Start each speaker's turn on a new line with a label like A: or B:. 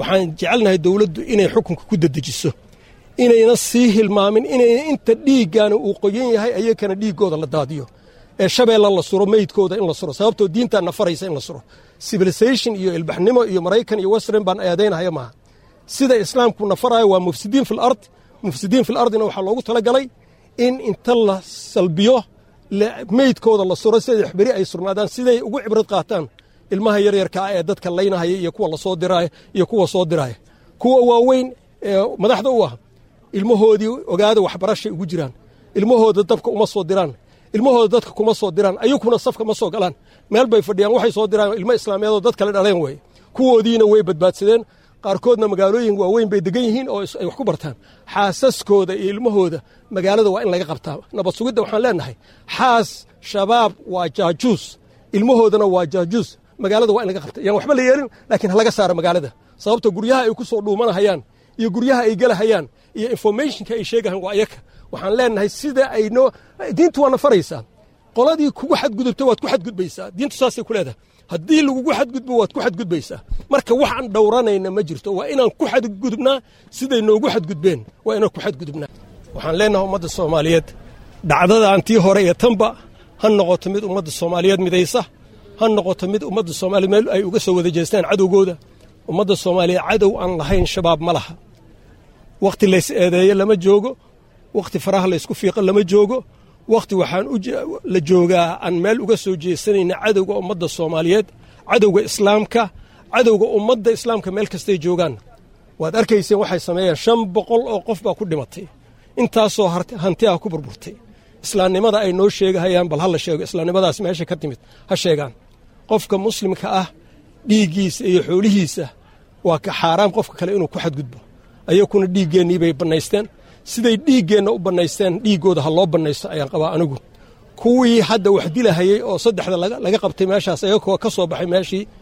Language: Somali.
A: waxaan jecelnahay dawladdu inay xukunka ku dedejiso inayna sii hilmaamin inayna inta dhiiggaana uu qoyan yahay ayakana dhiiggooda la daadiyo ee shabeella la suro meydkooda in la suro sababtoo diintaa nafaraysa in la suro civilization iyo ilbaxnimo iyo maraykan iyo western baan eedaynahaya maaha sida islaamku nafaraayo waa mufsidiin fil ard mufsidiin fil ardina waxaa loogu talagalay in inta la salbiyo meydkooda la suro sida xbari ay surnaadaan siday ugu cibrad qaataan ilmaha yaryarka ah ee dadka laynahaya iyo kuwa la soo diraayo iyo kuwa soo diraayo kuwa waaweyn ee madaxda u ah ilmahoodii ogaada waxbarashay ugu jiraan ilmahooda dabka uma soo diraan ilmahooda dadka kuma soo diraan ayukuna safka ma soo galaan meel bay fadhiyaan waxay soo diraan ilmo islaamiyaad oo dad kale dhaleen way kuwoodiina way badbaadsadeen qaarkoodna magaalooyin waaweyn bay degan yihiin oo ay wax ku bartaan xaasaskooda iyo ilmahooda magaalada waa in laga qabtaa nabad sugidda waxaan leenahay xaas shabaab waa jaajuus ilmahoodana waa jaajuus magaalada waa in laga qabtaa yaan waxba la yeelin laakiin ha laga saaro magaalada sababtoo guryaha ay ku soo dhuumanahayaan iyo guryaha ay galahayaan iyo informationka ay sheegahayaan waa ayaka waxaan leenahay sida ay diintu waa nafaraysaa qoladii kugu xadgudubta waad ku xadgudbaysaa diintu saasay ku leedahay haddii lagugu xadgudbo waad ku xadgudbaysaa marka waxaan dhowranayna ma jirto waa inaan ku xadgudubnaa siday noogu xadgudbeen waa inaan ku xadgudubnaa waxaan leenahay ummadda soomaaliyeed dhacdadaantii hore ee tanba ha noqoto mid ummadda soomaaliyeed midaysa ha noqoto mid ummadda soomaaliyeed meel ay uga soo wada jeestaan cadowgooda ummadda soomaaliyeed cadow aan lahayn shabaab ma laha wakhti lays eedeeyo lama joogo wakhti faraha laysku fiiqo lama joogo wakhti waxaan la joogaa aan meel uga soo jeesanayna cadowga ummadda soomaaliyeed cadowga islaamka cadowga ummadda islaamka meel kastay joogaan waad arkayseen waxay sameeyeen 500 oo qof baa ku dhimatay intaasoo hanti ah ku burburtay islaamnimada ay noo sheegahayaan bal hala sheego islaamnimadaas meesha ka timid ha sheegaan qofka muslimka ah dhiiggiisa iyo xoolihiisa waa ka xaaraam qofka kale inuu ku xadgudbo ayakuna dhiiggeennii bay bannaysteen siday dhiiggeenna u bannaysteen dhiiggooda ha loo bannaysto ayaan qabaa anigu kuwii hadda wax dilahayey oo saddexda laga qabtay meeshaas ayagoo ka soo baxay meeshii